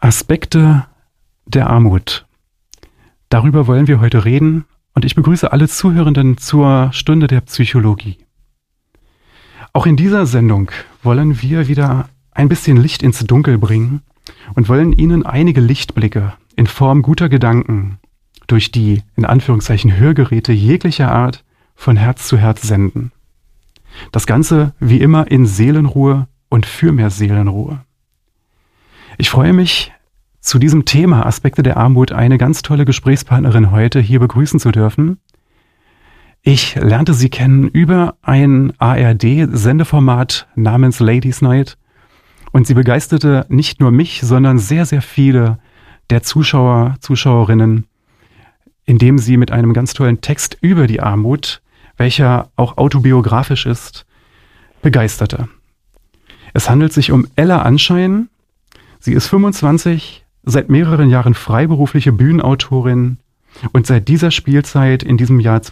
Aspekte der Armut. Darüber wollen wir heute reden und ich begrüße alle Zuhörenden zur Stunde der Psychologie. Auch in dieser Sendung wollen wir wieder ein bisschen Licht ins Dunkel bringen und wollen Ihnen einige Lichtblicke in Form guter Gedanken durch die, in Anführungszeichen, Hörgeräte jeglicher Art von Herz zu Herz senden. Das Ganze wie immer in Seelenruhe und für mehr Seelenruhe. Ich freue mich, zu diesem Thema Aspekte der Armut eine ganz tolle Gesprächspartnerin heute hier begrüßen zu dürfen. Ich lernte sie kennen über ein ARD-Sendeformat namens Ladies Night und sie begeisterte nicht nur mich, sondern sehr, sehr viele der Zuschauer, Zuschauerinnen, indem sie mit einem ganz tollen Text über die Armut, welcher auch autobiografisch ist, begeisterte. Es handelt sich um Ella Anschein. Sie ist 25, seit mehreren Jahren freiberufliche Bühnenautorin und seit dieser Spielzeit in diesem Jahr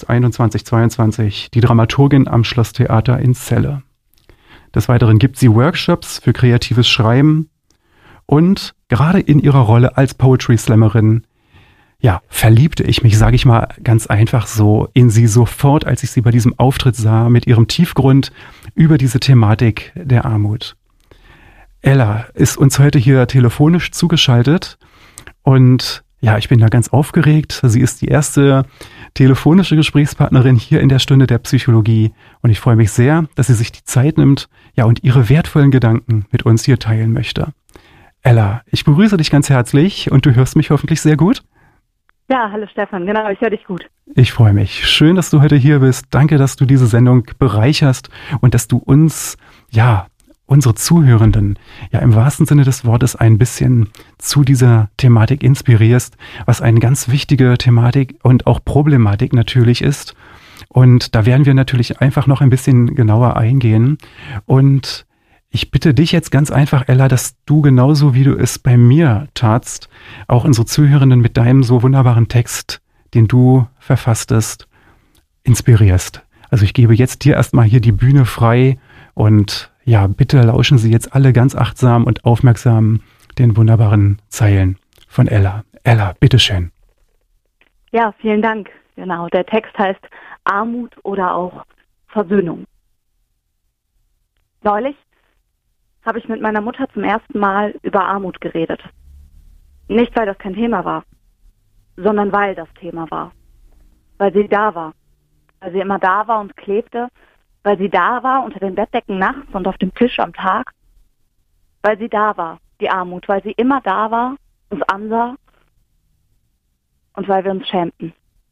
2021-22 die Dramaturgin am Schlosstheater in Celle. Des Weiteren gibt sie Workshops für kreatives Schreiben und gerade in ihrer Rolle als Poetry Slammerin, ja, verliebte ich mich, sage ich mal ganz einfach so, in sie sofort, als ich sie bei diesem Auftritt sah, mit ihrem Tiefgrund über diese Thematik der Armut. Ella ist uns heute hier telefonisch zugeschaltet und ja, ich bin da ganz aufgeregt. Sie ist die erste telefonische Gesprächspartnerin hier in der Stunde der Psychologie und ich freue mich sehr, dass sie sich die Zeit nimmt, ja, und ihre wertvollen Gedanken mit uns hier teilen möchte. Ella, ich begrüße dich ganz herzlich und du hörst mich hoffentlich sehr gut. Ja, hallo Stefan, genau, ich höre dich gut. Ich freue mich. Schön, dass du heute hier bist. Danke, dass du diese Sendung bereicherst und dass du uns, ja, unsere Zuhörenden, ja im wahrsten Sinne des Wortes ein bisschen zu dieser Thematik inspirierst, was eine ganz wichtige Thematik und auch Problematik natürlich ist. Und da werden wir natürlich einfach noch ein bisschen genauer eingehen. Und ich bitte dich jetzt ganz einfach, Ella, dass du genauso wie du es bei mir tatst, auch unsere Zuhörenden mit deinem so wunderbaren Text, den du verfasstest, inspirierst. Also ich gebe jetzt dir erstmal hier die Bühne frei und ja, bitte lauschen Sie jetzt alle ganz achtsam und aufmerksam den wunderbaren Zeilen von Ella. Ella, bitteschön. Ja, vielen Dank. Genau, der Text heißt Armut oder auch Versöhnung. Neulich habe ich mit meiner Mutter zum ersten Mal über Armut geredet. Nicht, weil das kein Thema war, sondern weil das Thema war. Weil sie da war. Weil sie immer da war und klebte. Weil sie da war unter den Bettdecken nachts und auf dem Tisch am Tag. Weil sie da war, die Armut. Weil sie immer da war, uns ansah. Und weil wir uns schämten.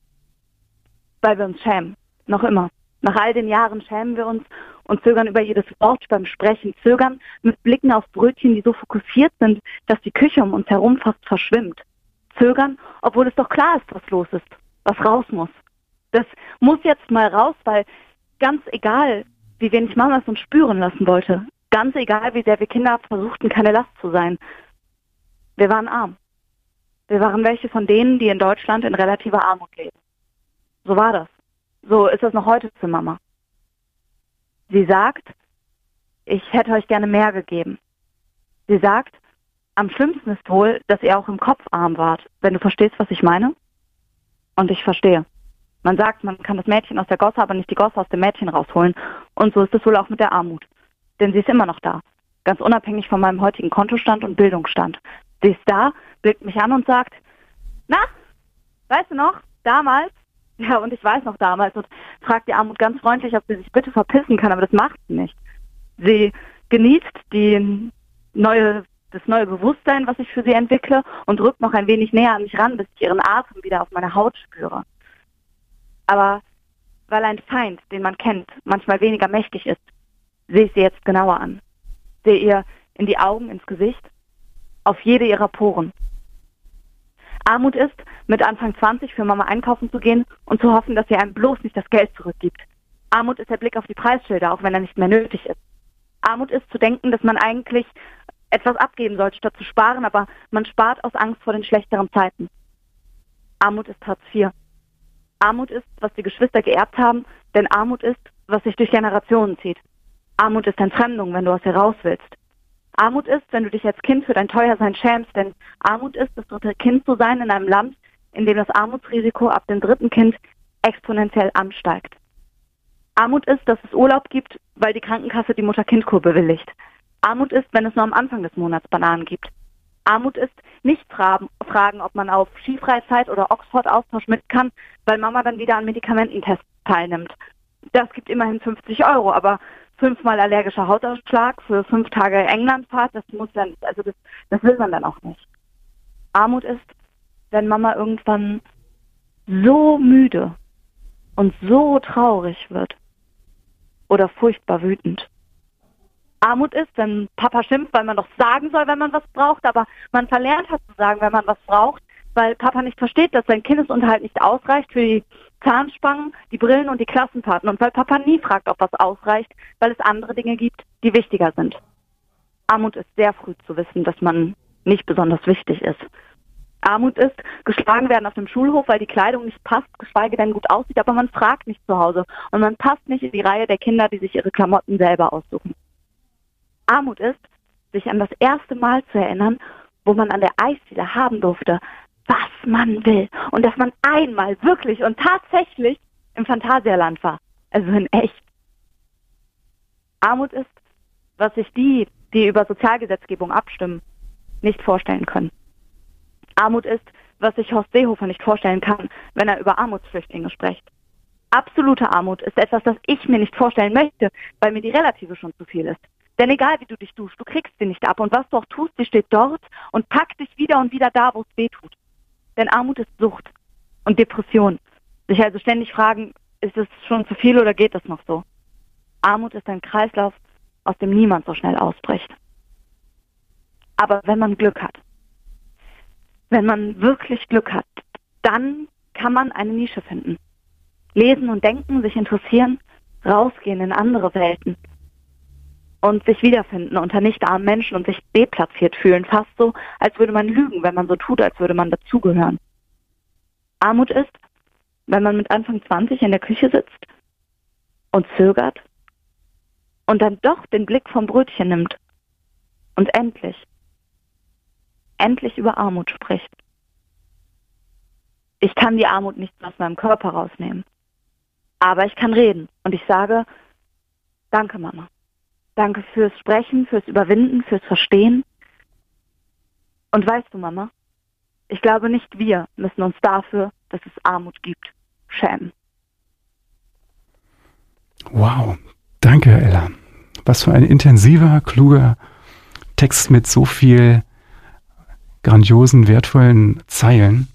Weil wir uns schämen. Noch immer. Nach all den Jahren schämen wir uns und zögern über jedes Wort beim Sprechen. Zögern mit Blicken auf Brötchen, die so fokussiert sind, dass die Küche um uns herum fast verschwimmt. Zögern, obwohl es doch klar ist, was los ist. Was raus muss. Das muss jetzt mal raus, weil ganz egal, wie wenig Mama es uns spüren lassen wollte, ganz egal, wie sehr wir Kinder versuchten, keine Last zu sein, wir waren arm. Wir waren welche von denen, die in Deutschland in relativer Armut leben. So war das. So ist das noch heute für Mama. Sie sagt, ich hätte euch gerne mehr gegeben. Sie sagt, am schlimmsten ist wohl, dass ihr auch im Kopf arm wart, wenn du verstehst, was ich meine. Und ich verstehe. Man sagt, man kann das Mädchen aus der Gosse, aber nicht die Gosse aus dem Mädchen rausholen. Und so ist es wohl auch mit der Armut. Denn sie ist immer noch da. Ganz unabhängig von meinem heutigen Kontostand und Bildungsstand. Sie ist da, blickt mich an und sagt, na, weißt du noch, damals? Ja, und ich weiß noch damals und fragt die Armut ganz freundlich, ob sie sich bitte verpissen kann, aber das macht sie nicht. Sie genießt das neue Bewusstsein, was ich für sie entwickle und rückt noch ein wenig näher an mich ran, bis ich ihren Atem wieder auf meiner Haut spüre. Aber weil ein Feind, den man kennt, manchmal weniger mächtig ist, sehe ich sie jetzt genauer an. Sehe ihr in die Augen, ins Gesicht, auf jede ihrer Poren. Armut ist, mit Anfang 20 für Mama einkaufen zu gehen und zu hoffen, dass sie einem bloß nicht das Geld zurückgibt. Armut ist der Blick auf die Preisschilder, auch wenn er nicht mehr nötig ist. Armut ist zu denken, dass man eigentlich etwas abgeben sollte, statt zu sparen, aber man spart aus Angst vor den schlechteren Zeiten. Armut ist Hartz IV. Armut ist, was die Geschwister geerbt haben, denn Armut ist, was sich durch Generationen zieht. Armut ist Entfremdung, wenn du aus ihr raus willst. Armut ist, wenn du dich als Kind für dein Teuersein schämst, denn Armut ist, das dritte Kind zu sein in einem Land, in dem das Armutsrisiko ab dem dritten Kind exponentiell ansteigt. Armut ist, dass es Urlaub gibt, weil die Krankenkasse die Mutter-Kind-Kur bewilligt. Armut ist, wenn es nur am Anfang des Monats Bananen gibt. Armut ist, nicht fragen, ob man auf Skifreizeit oder Oxford-Austausch mit kann, weil Mama dann wieder an Medikamententests teilnimmt. Das gibt immerhin 50 €, aber 5-mal allergischer Hautausschlag für 5 Tage Englandfahrt, das will man dann auch nicht. Armut ist, wenn Mama irgendwann so müde und so traurig wird oder furchtbar wütend. Armut ist, wenn Papa schimpft, weil man doch sagen soll, wenn man was braucht, aber man verlernt hat zu sagen, wenn man was braucht, weil Papa nicht versteht, dass sein Kindesunterhalt nicht ausreicht für die Zahnspangen, die Brillen und die Klassenfahrten und weil Papa nie fragt, ob was ausreicht, weil es andere Dinge gibt, die wichtiger sind. Armut ist sehr früh zu wissen, dass man nicht besonders wichtig ist. Armut ist, geschlagen werden auf dem Schulhof, weil die Kleidung nicht passt, geschweige denn gut aussieht, aber man fragt nicht zu Hause und man passt nicht in die Reihe der Kinder, die sich ihre Klamotten selber aussuchen. Armut ist, sich an das erste Mal zu erinnern, wo man an der Eisdiele haben durfte, was man will. Und dass man einmal wirklich und tatsächlich im Phantasialand war. Also in echt. Armut ist, was sich die über Sozialgesetzgebung abstimmen, nicht vorstellen können. Armut ist, was sich Horst Seehofer nicht vorstellen kann, wenn er über Armutsflüchtlinge spricht. Absolute Armut ist etwas, das ich mir nicht vorstellen möchte, weil mir die Relative schon zu viel ist. Denn egal wie du dich duschst, du kriegst sie nicht ab. Und was du auch tust, sie steht dort und packt dich wieder und wieder da, wo es weh tut. Denn Armut ist Sucht und Depression. Sich also ständig fragen, ist es schon zu viel oder geht das noch so? Armut ist ein Kreislauf, aus dem niemand so schnell ausbricht. Aber wenn man Glück hat, wenn man wirklich Glück hat, dann kann man eine Nische finden. Lesen und denken, sich interessieren, rausgehen in andere Welten. Und sich wiederfinden unter nicht armen Menschen und sich deplatziert fühlen. Fast so, als würde man lügen, wenn man so tut, als würde man dazugehören. Armut ist, wenn man mit Anfang 20 in der Küche sitzt und zögert und dann doch den Blick vom Brötchen nimmt und endlich über Armut spricht. Ich kann die Armut nicht aus meinem Körper rausnehmen. Aber ich kann reden und ich sage, danke Mama. Danke fürs Sprechen, fürs Überwinden, fürs Verstehen. Und weißt du, Mama, ich glaube nicht wir müssen uns dafür, dass es Armut gibt, schämen. Wow, danke Ella. Was für ein intensiver, kluger Text mit so viel grandiosen, wertvollen Zeilen.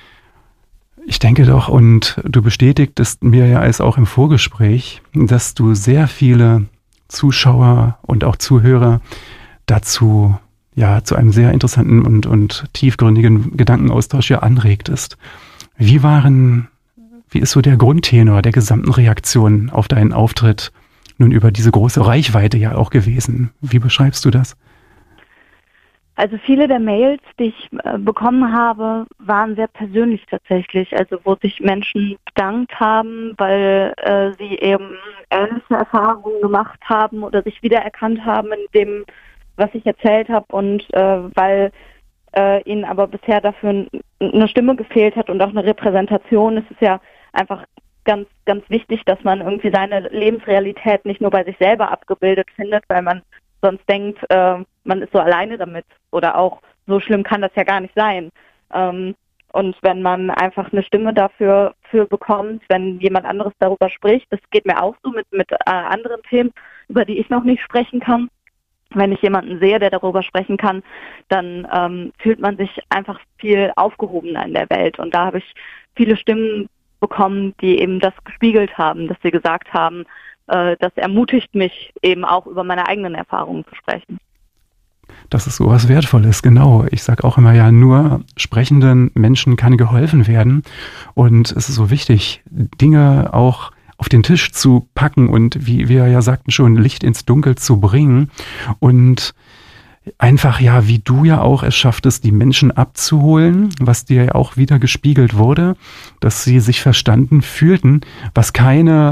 Ich denke doch, und du bestätigtest mir ja als auch im Vorgespräch, dass du sehr viele Zuschauer und auch Zuhörer dazu, ja, zu einem sehr interessanten und tiefgründigen Gedankenaustausch ja anregtest. Wie ist so der Grundtenor der gesamten Reaktion auf deinen Auftritt nun über diese große Reichweite ja auch gewesen? Wie beschreibst du das? Also viele der Mails, die ich bekommen habe, waren sehr persönlich tatsächlich. Also wo sich Menschen bedankt haben, weil sie eben ähnliche Erfahrungen gemacht haben oder sich wiedererkannt haben in dem, was ich erzählt habe und weil ihnen aber bisher dafür eine Stimme gefehlt hat und auch eine Repräsentation. Es ist ja einfach ganz, ganz wichtig, dass man irgendwie seine Lebensrealität nicht nur bei sich selber abgebildet findet, weil man sonst denkt, man ist so alleine damit oder auch so schlimm kann das ja gar nicht sein. Und wenn man einfach eine Stimme dafür bekommt, wenn jemand anderes darüber spricht, das geht mir auch so mit anderen Themen, über die ich noch nicht sprechen kann. Wenn ich jemanden sehe, der darüber sprechen kann, dann fühlt man sich einfach viel aufgehobener in der Welt. Und da habe ich viele Stimmen bekommen, die eben das gespiegelt haben, dass sie gesagt haben, das ermutigt mich eben auch über meine eigenen Erfahrungen zu sprechen. Das ist sowas Wertvolles, genau. Ich sage auch immer ja, nur sprechenden Menschen kann geholfen werden. Und es ist so wichtig, Dinge auch auf den Tisch zu packen und wie wir ja sagten schon, Licht ins Dunkel zu bringen. Und einfach ja, wie du ja auch es schafftest, die Menschen abzuholen, was dir ja auch wieder gespiegelt wurde, dass sie sich verstanden fühlten, was keine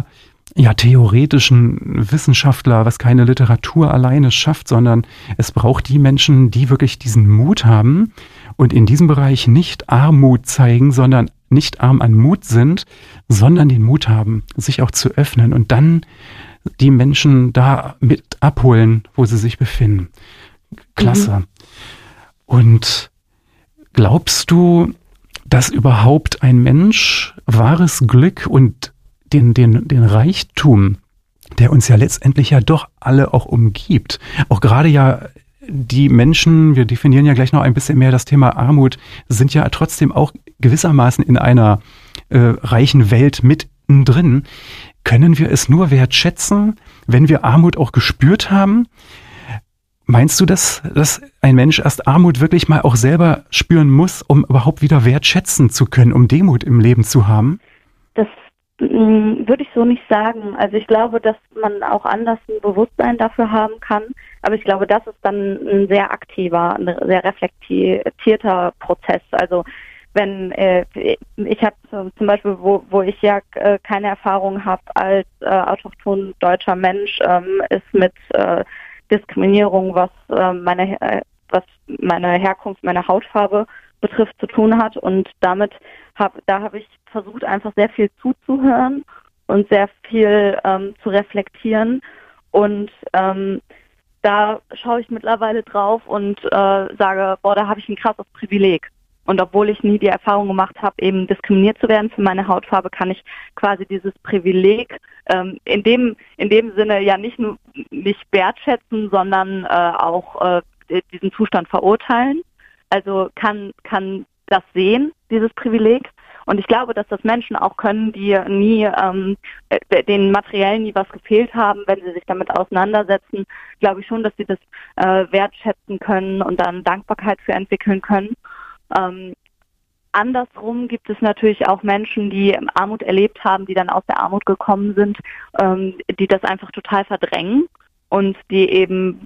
theoretischen Wissenschaftler, was keine Literatur alleine schafft, sondern es braucht die Menschen, die wirklich diesen Mut haben und in diesem Bereich nicht Armut zeigen, sondern nicht arm an Mut sind, sondern den Mut haben, sich auch zu öffnen und dann die Menschen da mit abholen, wo sie sich befinden. Klasse. Und glaubst du, dass überhaupt ein Mensch wahres Glück und den Reichtum, der uns ja letztendlich ja doch alle auch umgibt, auch gerade ja die Menschen, wir definieren ja gleich noch ein bisschen mehr das Thema Armut, sind ja trotzdem auch gewissermaßen in einer reichen Welt mittendrin. Können wir es nur wertschätzen, wenn wir Armut auch gespürt haben? Meinst du, dass ein Mensch erst Armut wirklich mal auch selber spüren muss, um überhaupt wieder wertschätzen zu können, um Demut im Leben zu haben? Das würde ich so nicht sagen. Also ich glaube, dass man auch anders ein Bewusstsein dafür haben kann. Aber ich glaube, das ist dann ein sehr aktiver, ein sehr reflektierter Prozess. Also wenn ich habe zum Beispiel, wo ich ja keine Erfahrung habe als autochthon deutscher Mensch, ist mit Diskriminierung, was meine Herkunft, meine Hautfarbe betrifft, zu tun hat. Und da habe ich versucht, einfach sehr viel zuzuhören und sehr viel zu reflektieren. Und da schaue ich mittlerweile drauf und sage, da habe ich ein krasses Privileg. Und obwohl ich nie die Erfahrung gemacht habe, eben diskriminiert zu werden für meine Hautfarbe, kann ich quasi dieses Privileg in dem Sinne ja nicht nur nicht wertschätzen, sondern auch diesen Zustand verurteilen. Also kann das sehen, dieses Privileg. Und ich glaube, dass das Menschen auch können, die nie den materiell nie was gefehlt haben, wenn sie sich damit auseinandersetzen, glaube ich schon, dass sie das wertschätzen können und dann Dankbarkeit für entwickeln können. Andersrum gibt es natürlich auch Menschen, die Armut erlebt haben, die dann aus der Armut gekommen sind, die das einfach total verdrängen und die eben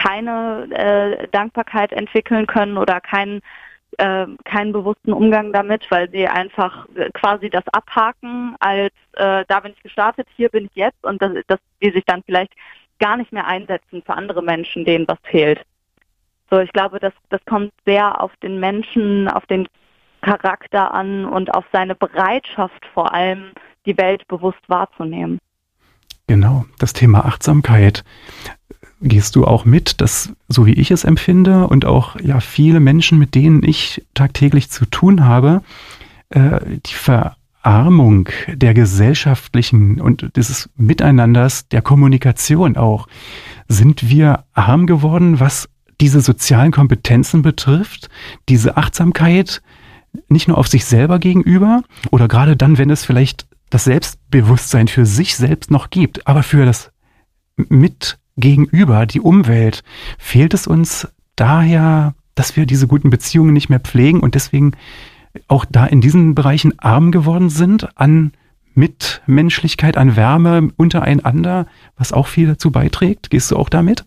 keine Dankbarkeit entwickeln können oder keinen bewussten Umgang damit, weil sie einfach quasi das abhaken als da bin ich gestartet, hier bin ich jetzt, und dass die sich dann vielleicht gar nicht mehr einsetzen für andere Menschen, denen was fehlt. So, ich glaube, das kommt sehr auf den Menschen, auf den Charakter an und auf seine Bereitschaft vor allem, die Welt bewusst wahrzunehmen. Genau, das Thema Achtsamkeit. Gehst du auch mit, dass, so wie ich es empfinde und auch ja viele Menschen, mit denen ich tagtäglich zu tun habe, die Verarmung der gesellschaftlichen und dieses Miteinanders, der Kommunikation auch, sind wir arm geworden, was diese sozialen Kompetenzen betrifft, diese Achtsamkeit nicht nur auf sich selber gegenüber oder gerade dann, wenn es vielleicht das Selbstbewusstsein für sich selbst noch gibt, aber für das Mitgegenüber, die Umwelt, fehlt es uns daher, dass wir diese guten Beziehungen nicht mehr pflegen und deswegen auch da in diesen Bereichen arm geworden sind an Mitmenschlichkeit, an Wärme untereinander, was auch viel dazu beiträgt. Gehst du auch damit?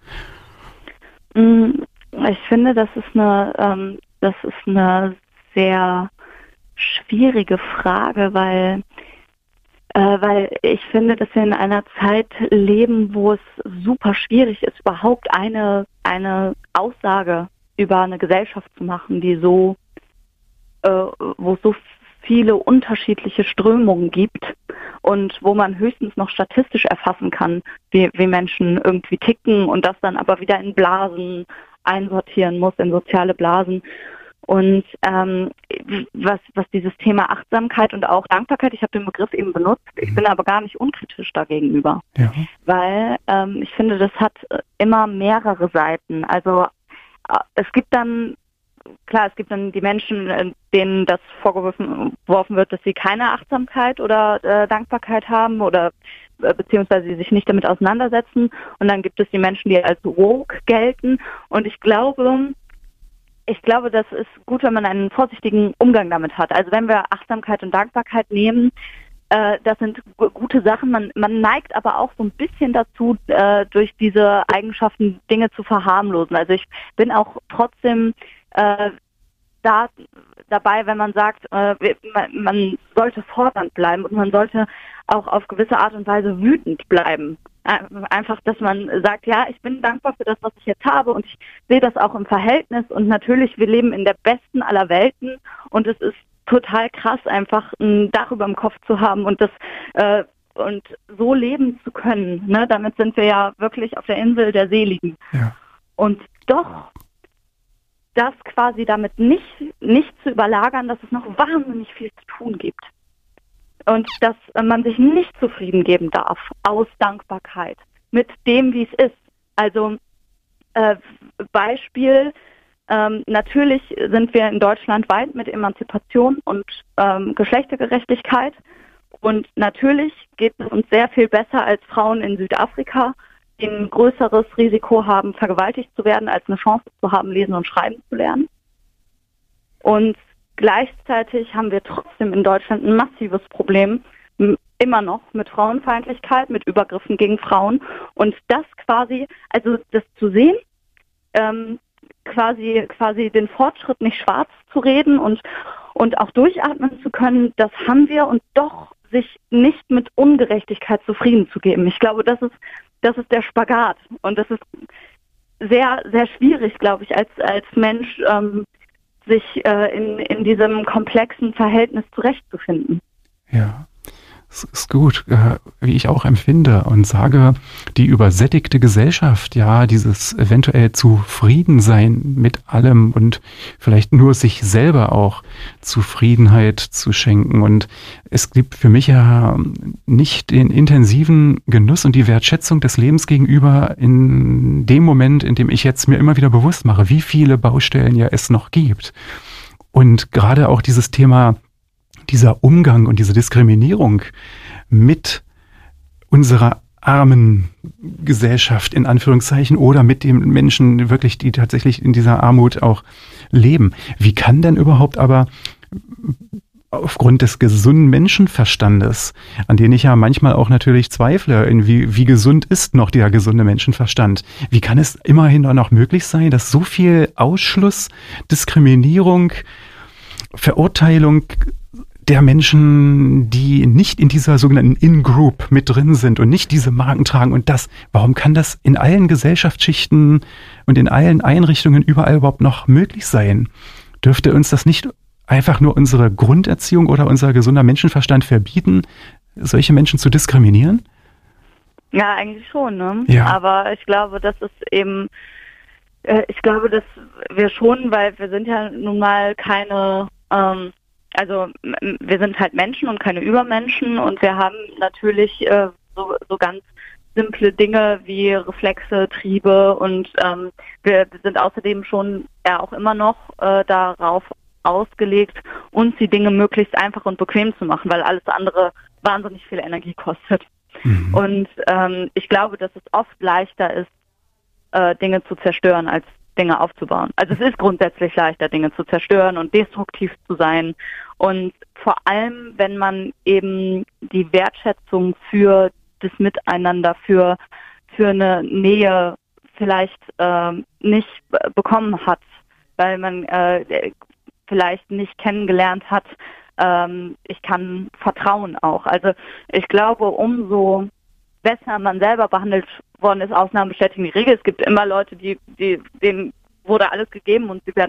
Ich finde, das ist eine sehr schwierige Frage, weil ich finde, dass wir in einer Zeit leben, wo es super schwierig ist, überhaupt eine Aussage über eine Gesellschaft zu machen, die wo es so viele unterschiedliche Strömungen gibt und wo man höchstens noch statistisch erfassen kann, wie Menschen irgendwie ticken und das dann aber wieder in Blasen einsortieren muss, in soziale Blasen. Und was dieses Thema Achtsamkeit und auch Dankbarkeit, ich habe den Begriff eben benutzt, ich bin aber gar nicht unkritisch dagegenüber, weil ich finde, das hat immer mehrere Seiten. Also es gibt dann die Menschen, denen das vorgeworfen wird, dass sie keine Achtsamkeit oder Dankbarkeit haben oder beziehungsweise sie sich nicht damit auseinandersetzen. Und dann gibt es die Menschen, die als woke gelten. Und ich glaube, das ist gut, wenn man einen vorsichtigen Umgang damit hat. Also wenn wir Achtsamkeit und Dankbarkeit nehmen, das sind gute Sachen. Man neigt aber auch so ein bisschen dazu, durch diese Eigenschaften Dinge zu verharmlosen. Also ich bin auch trotzdem dabei, wenn man sagt, man sollte fordernd bleiben und man sollte auch auf gewisse Art und Weise wütend bleiben. Einfach, dass man sagt, ja, ich bin dankbar für das, was ich jetzt habe und ich sehe das auch im Verhältnis und natürlich, wir leben in der besten aller Welten und es ist total krass, einfach ein Dach über dem Kopf zu haben und das und so leben zu können. Ne? Damit sind wir ja wirklich auf der Insel der Seligen. Ja. Und doch das quasi damit nicht zu überlagern, dass es noch wahnsinnig viel zu tun gibt. Und dass man sich nicht zufrieden geben darf aus Dankbarkeit mit dem, wie es ist. Also Beispiel, natürlich sind wir in Deutschland weit mit Emanzipation und Geschlechtergerechtigkeit. Und natürlich geht es uns sehr viel besser als Frauen in Südafrika, die ein größeres Risiko haben, vergewaltigt zu werden, als eine Chance zu haben, lesen und schreiben zu lernen. Und gleichzeitig haben wir trotzdem in Deutschland ein massives Problem, immer noch mit Frauenfeindlichkeit, mit Übergriffen gegen Frauen. Und das quasi, also das zu sehen, quasi den Fortschritt nicht schwarz zu reden und auch durchatmen zu können, das haben wir und doch sich nicht mit Ungerechtigkeit zufrieden zu geben. Ich glaube, das ist der Spagat und das ist sehr, sehr schwierig, glaube ich, als Mensch, sich in diesem komplexen Verhältnis zurechtzufinden. Ja, es ist gut, wie ich auch empfinde und sage, die übersättigte Gesellschaft, ja, dieses eventuell Zufriedensein mit allem und vielleicht nur sich selber auch Zufriedenheit zu schenken. Und es gibt für mich ja nicht den intensiven Genuss und die Wertschätzung des Lebens gegenüber in dem Moment, in dem ich jetzt mir immer wieder bewusst mache, wie viele Baustellen ja es noch gibt. Und gerade auch dieses Thema, dieser Umgang und diese Diskriminierung mit unserer armen Gesellschaft in Anführungszeichen oder mit den Menschen wirklich, die tatsächlich in dieser Armut auch leben. Wie kann denn überhaupt aber aufgrund des gesunden Menschenverstandes, an den ich ja manchmal auch natürlich zweifle, wie gesund ist noch der gesunde Menschenverstand, wie kann es immerhin noch möglich sein, dass so viel Ausschluss, Diskriminierung, Verurteilung der Menschen, die nicht in dieser sogenannten In-Group mit drin sind und nicht diese Marken tragen und warum kann das in allen Gesellschaftsschichten und in allen Einrichtungen überall überhaupt noch möglich sein? Dürfte uns das nicht einfach nur unsere Grunderziehung oder unser gesunder Menschenverstand verbieten, solche Menschen zu diskriminieren? Ja, eigentlich schon, ne? Ja. Aber ich glaube, dass wir schon, weil wir sind ja nun mal keine, also wir sind halt Menschen und keine Übermenschen und wir haben natürlich so ganz simple Dinge wie Reflexe, Triebe und wir sind außerdem schon ja auch immer noch darauf ausgelegt, uns die Dinge möglichst einfach und bequem zu machen, weil alles andere wahnsinnig viel Energie kostet. Mhm. Und ich glaube, dass es oft leichter ist, Dinge zu zerstören, als Dinge aufzubauen. Also es ist grundsätzlich leichter, Dinge zu zerstören und destruktiv zu sein. Und vor allem, wenn man eben die Wertschätzung für das Miteinander, für eine Nähe vielleicht nicht bekommen hat, weil man vielleicht nicht kennengelernt hat, ich kann vertrauen auch. Also ich glaube, umso besser man selber behandelt worden ist, Ausnahmen bestätigen die Regel. Es gibt immer Leute, denen wurde alles gegeben und sie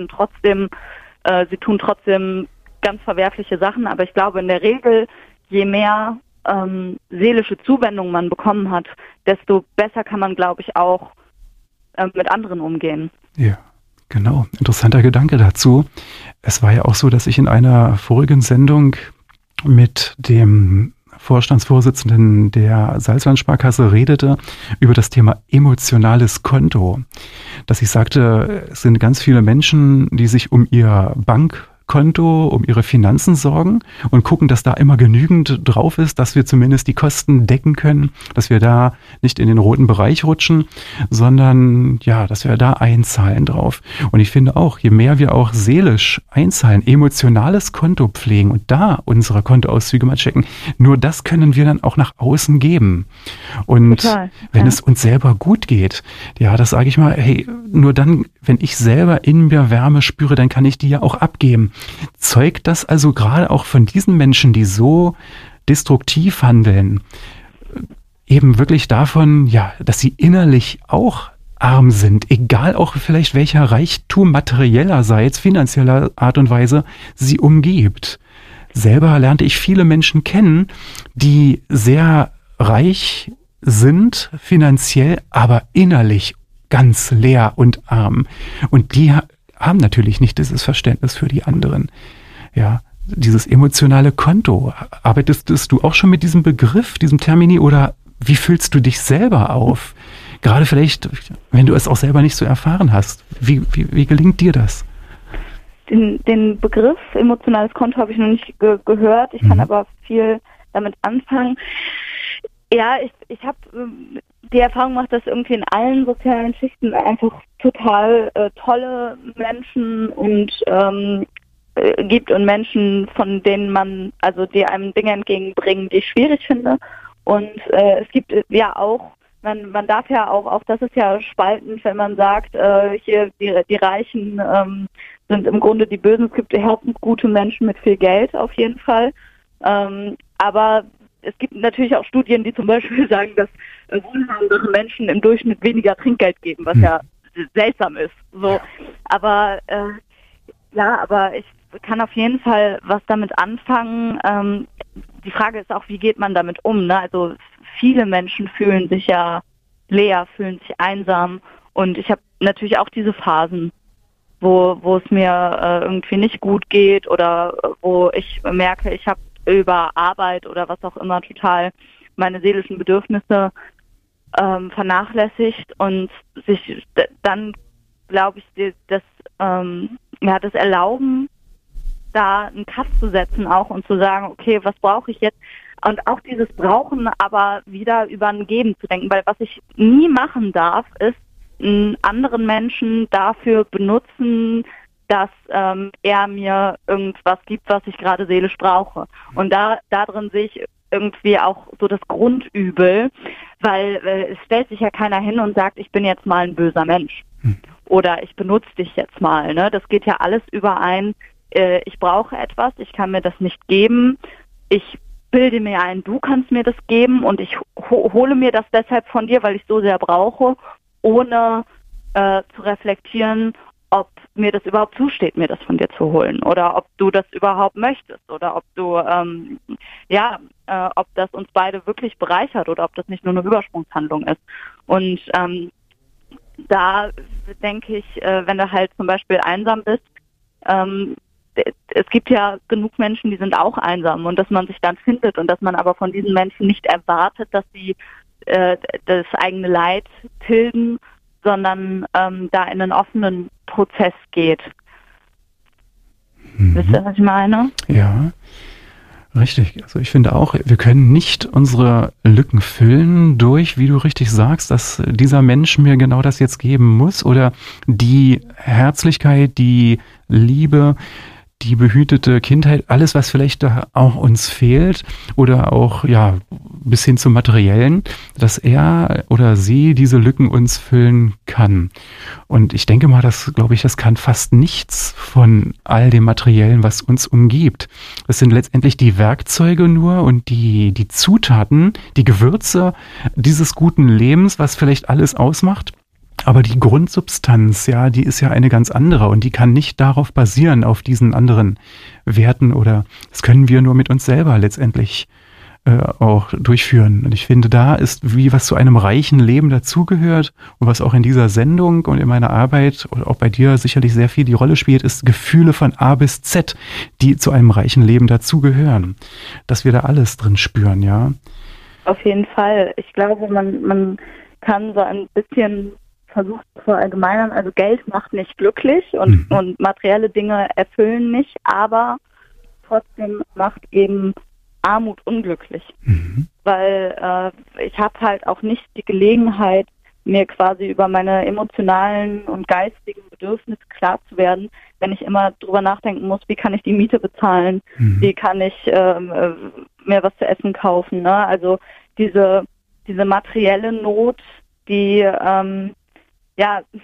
tun trotzdem ganz verwerfliche Sachen. Aber ich glaube, in der Regel, je mehr seelische Zuwendung man bekommen hat, desto besser kann man, glaube ich, auch mit anderen umgehen. Ja. Genau, interessanter Gedanke dazu. Es war ja auch so, dass ich in einer vorigen Sendung mit dem Vorstandsvorsitzenden der Salzland-Sparkasse redete über das Thema emotionales Konto. Dass ich sagte, es sind ganz viele Menschen, die sich um ihr Bankkonto, um ihre Finanzen sorgen und gucken, dass da immer genügend drauf ist, dass wir zumindest die Kosten decken können, dass wir da nicht in den roten Bereich rutschen, sondern ja, dass wir da einzahlen drauf. Und ich finde auch, je mehr wir auch seelisch einzahlen, emotionales Konto pflegen und da unsere Kontoauszüge mal checken, nur das können wir dann auch nach außen geben. Und total, wenn es uns selber gut geht, ja, das sage ich mal, hey, nur dann, wenn ich selber in mir Wärme spüre, dann kann ich die ja auch abgeben. Zeugt das also gerade auch von diesen Menschen, die so destruktiv handeln, eben wirklich davon, ja, dass sie innerlich auch arm sind, egal auch vielleicht welcher Reichtum materiellerseits, finanzieller Art und Weise sie umgibt. Selber lernte ich viele Menschen kennen, die sehr reich sind, finanziell, aber innerlich ganz leer und arm. Und die haben natürlich nicht dieses Verständnis für die anderen. Ja, dieses emotionale Konto. Arbeitest du auch schon mit diesem Begriff, diesem Termini, oder wie fühlst du dich selber auf? Gerade vielleicht, wenn du es auch selber nicht so erfahren hast. Wie gelingt dir das? Den Begriff emotionales Konto habe ich noch nicht gehört. Ich kann aber viel damit anfangen. Ja, ich habe die Erfahrung gemacht, dass irgendwie in allen sozialen Schichten einfach total tolle Menschen und gibt und Menschen, von denen man, also die einem Dinge entgegenbringen, die ich schwierig finde. Und es gibt ja auch, man darf ja auch das ist ja spaltend, wenn man sagt, hier die Reichen sind im Grunde die Bösen. Es gibt herzensgute Menschen mit viel Geld auf jeden Fall. Aber es gibt natürlich auch Studien, die zum Beispiel sagen, dass wohlhabendere Menschen im Durchschnitt weniger Trinkgeld geben, was ja seltsam ist. So, aber aber ich kann auf jeden Fall was damit anfangen. Die Frage ist auch, wie geht man damit um? Ne? Also viele Menschen fühlen sich ja leer, fühlen sich einsam, und ich habe natürlich auch diese Phasen, wo es mir irgendwie nicht gut geht oder wo ich merke, ich habe über Arbeit oder was auch immer total meine seelischen Bedürfnisse vernachlässigt, und sich dann, glaube ich, das Erlauben, da einen Cut zu setzen auch und zu sagen, okay, was brauche ich jetzt? Und auch dieses Brauchen aber wieder über ein Geben zu denken, weil was ich nie machen darf, ist einen anderen Menschen dafür benutzen, dass er mir irgendwas gibt, was ich gerade seelisch brauche. Und darin sehe ich irgendwie auch so das Grundübel, weil es stellt sich ja keiner hin und sagt, ich bin jetzt mal ein böser Mensch oder ich benutze dich jetzt mal. Ne? Das geht ja alles überein. Ich brauche etwas, ich kann mir das nicht geben, ich bilde mir ein, du kannst mir das geben, und ich hole mir das deshalb von dir, weil ich so sehr brauche, ohne zu reflektieren, ob mir das überhaupt zusteht, mir das von dir zu holen, oder ob du das überhaupt möchtest, oder ob du ob das uns beide wirklich bereichert oder ob das nicht nur eine Übersprungshandlung ist. Und da denke ich, wenn du halt zum Beispiel einsam bist, es gibt ja genug Menschen, die sind auch einsam, und dass man sich dann findet und dass man aber von diesen Menschen nicht erwartet, dass sie das eigene Leid tilgen, sondern da in einen offenen Prozess geht. Wisst ihr, was ich meine? Ja, richtig. Also ich finde auch, wir können nicht unsere Lücken füllen durch, wie du richtig sagst, dass dieser Mensch mir genau das jetzt geben muss, oder die Herzlichkeit, die Liebe, die behütete Kindheit, alles, was vielleicht da auch uns fehlt, oder auch, ja, bis hin zum Materiellen, dass er oder sie diese Lücken uns füllen kann. Und ich denke mal, das kann fast nichts von all dem Materiellen, was uns umgibt. Das sind letztendlich die Werkzeuge nur und die Zutaten, die Gewürze dieses guten Lebens, was vielleicht alles ausmacht. Aber die Grundsubstanz, ja, die ist ja eine ganz andere, und die kann nicht darauf basieren, auf diesen anderen Werten, oder das können wir nur mit uns selber letztendlich auch durchführen. Und ich finde, da ist, wie was zu einem reichen Leben dazugehört und was auch in dieser Sendung und in meiner Arbeit und auch bei dir sicherlich sehr viel die Rolle spielt, ist Gefühle von A bis Z, die zu einem reichen Leben dazugehören. Dass wir da alles drin spüren, ja. Auf jeden Fall. Ich glaube, man kann so ein bisschen versucht zu verallgemeinern, also Geld macht nicht glücklich und materielle Dinge erfüllen nicht, aber trotzdem macht eben Armut unglücklich, weil ich habe halt auch nicht die Gelegenheit, mir quasi über meine emotionalen und geistigen Bedürfnisse klar zu werden, wenn ich immer drüber nachdenken muss, wie kann ich die Miete bezahlen, wie kann ich mir was zu essen kaufen, ne? Also diese materielle Not, die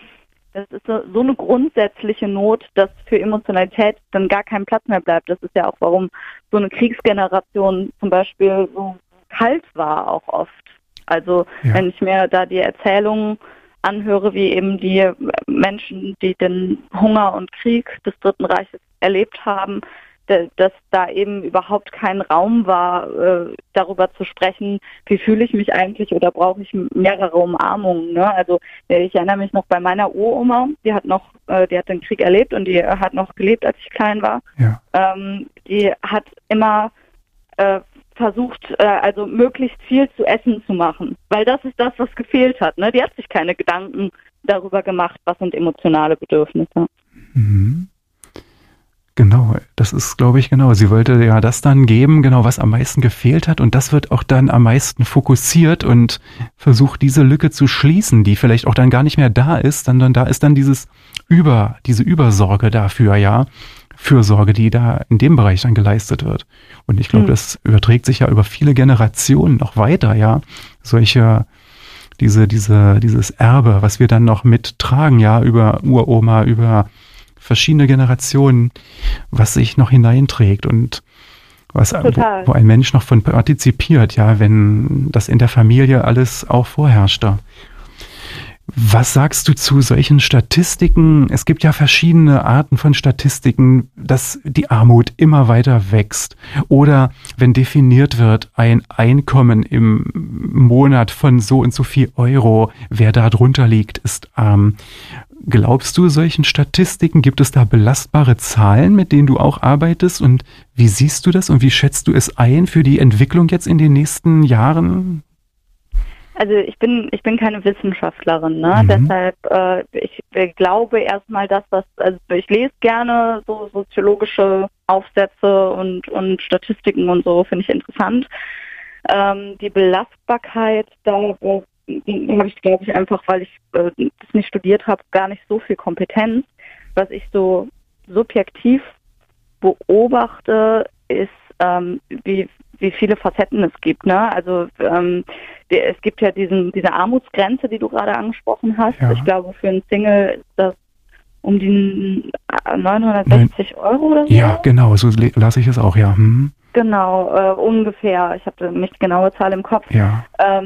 Das ist so eine grundsätzliche Not, dass für Emotionalität dann gar kein Platz mehr bleibt. Das ist ja auch, warum so eine Kriegsgeneration zum Beispiel so kalt war auch oft. Also wenn ich mir da die Erzählungen anhöre, wie eben die Menschen, die den Hunger und Krieg des Dritten Reiches erlebt haben, dass da eben überhaupt kein Raum war, darüber zu sprechen, wie fühle ich mich eigentlich oder brauche ich mehrere Umarmungen. Ne? Also ich erinnere mich noch bei meiner Uroma, die hat den Krieg erlebt und die hat noch gelebt, als ich klein war. Ja. Die hat immer versucht, also möglichst viel zu essen zu machen, weil das ist das, was gefehlt hat. Ne? Die hat sich keine Gedanken darüber gemacht, was sind emotionale Bedürfnisse. Mhm. Genau, das ist, glaube ich, genau. Sie wollte ja das dann geben, genau, was am meisten gefehlt hat, und das wird auch dann am meisten fokussiert und versucht, diese Lücke zu schließen, die vielleicht auch dann gar nicht mehr da ist, sondern da ist dann diese Übersorge dafür, ja, Fürsorge, die da in dem Bereich dann geleistet wird. Und ich glaube, das überträgt sich ja über viele Generationen noch weiter, ja, dieses Erbe, was wir dann noch mittragen, ja, über Uroma, über verschiedene Generationen, was sich noch hineinträgt und wo ein Mensch noch von partizipiert, ja, wenn das in der Familie alles auch vorherrschte. Was sagst du zu solchen Statistiken? Es gibt ja verschiedene Arten von Statistiken, dass die Armut immer weiter wächst. Oder wenn definiert wird, ein Einkommen im Monat von so und so viel Euro, wer da drunter liegt, ist arm. Glaubst du solchen Statistiken? Gibt es da belastbare Zahlen, mit denen du auch arbeitest? Und wie siehst du das und wie schätzt du es ein für die Entwicklung jetzt in den nächsten Jahren? Also ich bin keine Wissenschaftlerin, ne? Deshalb ich glaube erstmal also ich lese gerne so soziologische Aufsätze und Statistiken und so, finde ich interessant. Die Belastbarkeit, die habe ich, glaube ich, einfach, weil ich das nicht studiert habe, gar nicht so viel Kompetenz. Was ich so subjektiv beobachte, ist, wie viele Facetten es gibt. Ne? Also es gibt ja diese Armutsgrenze, die du gerade angesprochen hast. Ja. Ich glaube, für einen Single ist das um die 960 Euro oder so. Ja, genau, so lasse ich es auch, ja. Genau, ungefähr. Ich habe nicht die genaue Zahl im Kopf. Ja.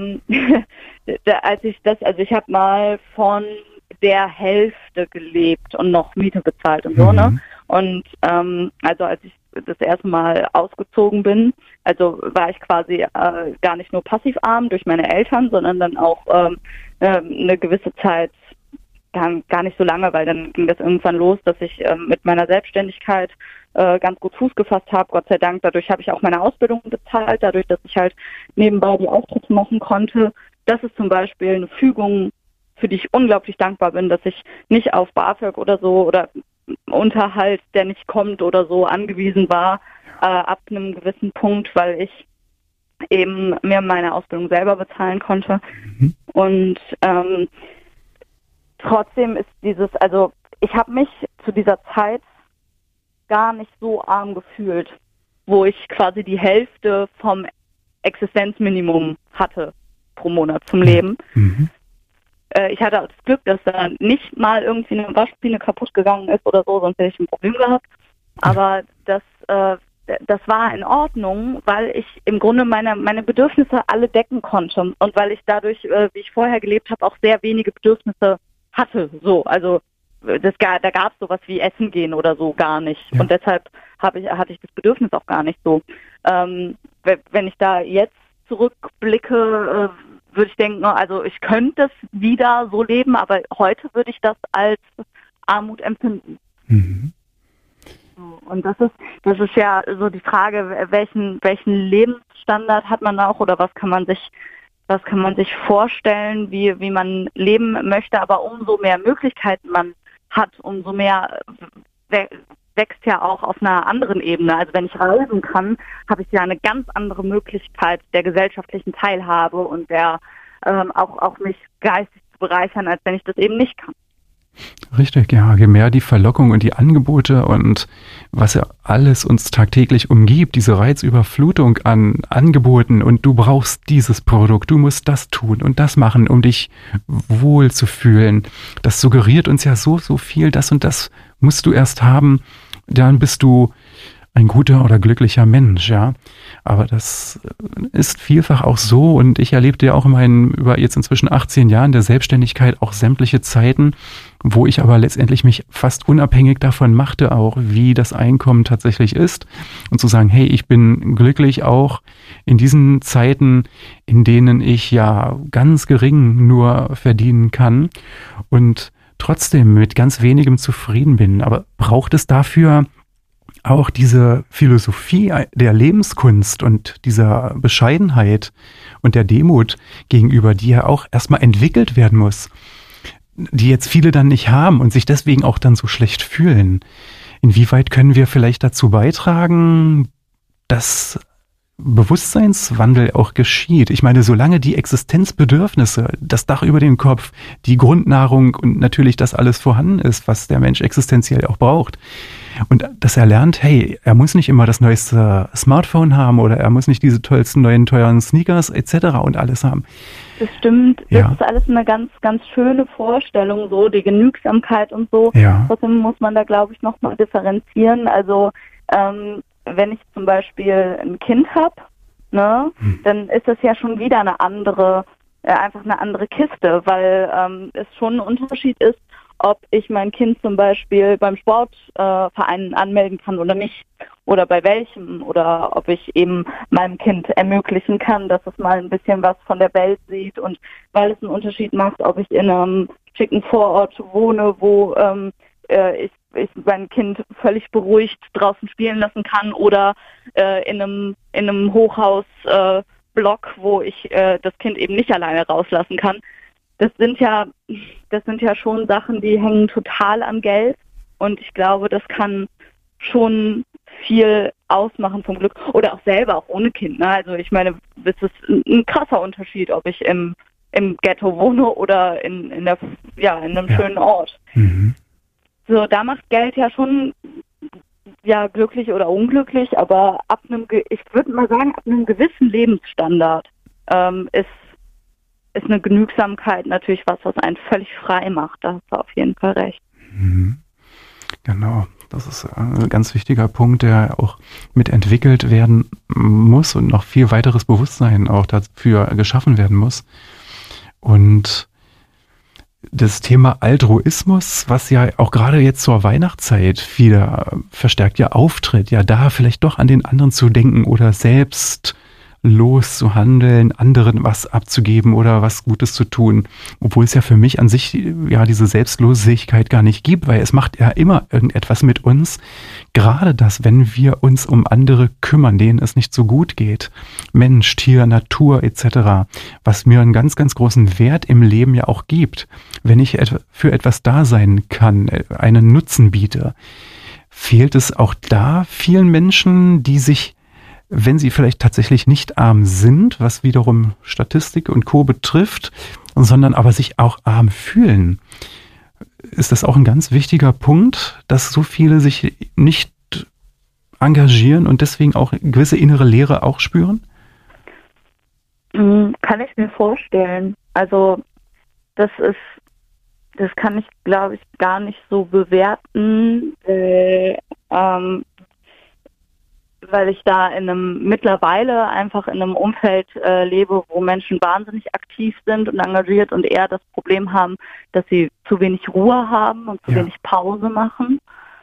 Ich habe mal von der Hälfte gelebt und noch Miete bezahlt und so, ne? Und also als ich das erste Mal ausgezogen bin, also war ich quasi gar nicht nur passiv arm durch meine Eltern, sondern dann auch eine gewisse Zeit, gar nicht so lange, weil dann ging das irgendwann los, dass ich mit meiner Selbstständigkeit ganz gut Fuß gefasst habe, Gott sei Dank. Dadurch habe ich auch meine Ausbildung bezahlt, dadurch, dass ich halt nebenbei die Auftritte machen konnte. Das ist zum Beispiel eine Fügung, für die ich unglaublich dankbar bin, dass ich nicht auf BAföG oder so oder Unterhalt, der nicht kommt oder so, angewiesen war ab einem gewissen Punkt, weil ich eben mir meine Ausbildung selber bezahlen konnte. Und trotzdem ist also ich habe mich zu dieser Zeit gar nicht so arm gefühlt, wo ich quasi die Hälfte vom Existenzminimum hatte pro Monat zum Leben. Ich hatte das Glück, dass da nicht mal irgendwie eine Waschmaschine kaputt gegangen ist oder so, sonst hätte ich ein Problem gehabt. Aber das war in Ordnung, weil ich im Grunde meine Bedürfnisse alle decken konnte und weil ich dadurch, wie ich vorher gelebt habe, auch sehr wenige Bedürfnisse hatte. So, also da gab es sowas wie Essen gehen oder so gar nicht. Ja. Und deshalb hatte ich das Bedürfnis auch gar nicht so. Wenn ich da jetzt zurückblicke, würde ich denken, also ich könnte es wieder so leben, aber heute würde ich das als Armut empfinden. Und das ist ja so die Frage, welchen Lebensstandard hat man auch oder was kann man sich vorstellen, wie man leben möchte, aber umso mehr Möglichkeiten man hat, umso mehr wächst ja auch auf einer anderen Ebene. Also wenn ich reisen kann, habe ich ja eine ganz andere Möglichkeit der gesellschaftlichen Teilhabe und der auch mich geistig zu bereichern, als wenn ich das eben nicht kann. Richtig, ja. Je mehr die Verlockung und die Angebote und was ja alles uns tagtäglich umgibt, diese Reizüberflutung an Angeboten und du brauchst dieses Produkt, du musst das tun und das machen, um dich wohl zu fühlen. Das suggeriert uns ja so viel, das und das musst du erst haben, dann bist du ein guter oder glücklicher Mensch, ja. Aber das ist vielfach auch so und ich erlebte ja auch in meinen über jetzt inzwischen 18 Jahren der Selbstständigkeit auch sämtliche Zeiten, wo ich aber letztendlich mich fast unabhängig davon machte, auch wie das Einkommen tatsächlich ist und zu sagen, hey, ich bin glücklich auch in diesen Zeiten, in denen ich ja ganz gering nur verdienen kann und trotzdem mit ganz wenigem zufrieden bin. Aber braucht es dafür auch diese Philosophie der Lebenskunst und dieser Bescheidenheit und der Demut gegenüber, die ja auch erstmal entwickelt werden muss, die jetzt viele dann nicht haben und sich deswegen auch dann so schlecht fühlen. Inwieweit können wir vielleicht dazu beitragen, dass Bewusstseinswandel auch geschieht? Ich meine, solange die Existenzbedürfnisse, das Dach über den Kopf, die Grundnahrung und natürlich das alles vorhanden ist, was der Mensch existenziell auch braucht, und dass er lernt, hey, er muss nicht immer das neueste Smartphone haben oder er muss nicht diese tollsten neuen teuren Sneakers etc. und alles haben. Das stimmt, Ja. das ist alles eine ganz, ganz schöne Vorstellung, so die Genügsamkeit und so. Ja. Trotzdem muss man da, glaube ich, nochmal differenzieren. Also wenn ich zum Beispiel ein Kind habe, ne, dann ist das ja schon wieder eine andere, einfach eine andere Kiste, weil es schon ein Unterschied ist, ob ich mein Kind zum Beispiel beim Sportverein anmelden kann oder nicht, oder bei welchem, oder ob ich eben meinem Kind ermöglichen kann, dass es mal ein bisschen was von der Welt sieht, und weil es einen Unterschied macht, ob ich in einem schicken Vorort wohne, wo ich mein Kind völlig beruhigt draußen spielen lassen kann, oder in einem Hochhausblock, wo ich das Kind eben nicht alleine rauslassen kann. Das sind ja schon Sachen, die hängen total am Geld, und ich glaube, das kann schon viel ausmachen vom Glück, oder auch selber, auch ohne Kind. Ne? Also ich meine, es ist ein krasser Unterschied, ob ich im Ghetto wohne oder in einem schönen Ort. Mhm. So, da macht Geld ja schon ja glücklich oder unglücklich, aber ich würde mal sagen, ab einem gewissen Lebensstandard ist eine Genügsamkeit natürlich was einen völlig frei macht. Da hast du auf jeden Fall recht. Mhm. Genau, das ist ein ganz wichtiger Punkt, der auch mitentwickelt werden muss und noch viel weiteres Bewusstsein auch dafür geschaffen werden muss. Und das Thema Altruismus, was ja auch gerade jetzt zur Weihnachtszeit wieder verstärkt ja auftritt, ja da vielleicht doch an den anderen zu denken oder selbst loszuhandeln, anderen was abzugeben oder was Gutes zu tun, obwohl es ja für mich an sich ja diese Selbstlosigkeit gar nicht gibt, weil es macht ja immer irgendetwas mit uns, gerade das, wenn wir uns um andere kümmern, denen es nicht so gut geht, Mensch, Tier, Natur etc., was mir einen ganz, ganz großen Wert im Leben ja auch gibt, wenn ich für etwas da sein kann, einen Nutzen biete, fehlt es auch da vielen Menschen, die sich, wenn sie vielleicht tatsächlich nicht arm sind, was wiederum Statistik und Co. betrifft, sondern aber sich auch arm fühlen. Ist das auch ein ganz wichtiger Punkt, dass so viele sich nicht engagieren und deswegen auch gewisse innere Leere auch spüren? Kann ich mir vorstellen. Also das kann ich, glaube ich, gar nicht so bewerten, weil ich da mittlerweile einfach in einem Umfeld lebe, wo Menschen wahnsinnig aktiv sind und engagiert und eher das Problem haben, dass sie zu wenig Ruhe haben und zu wenig Pause machen.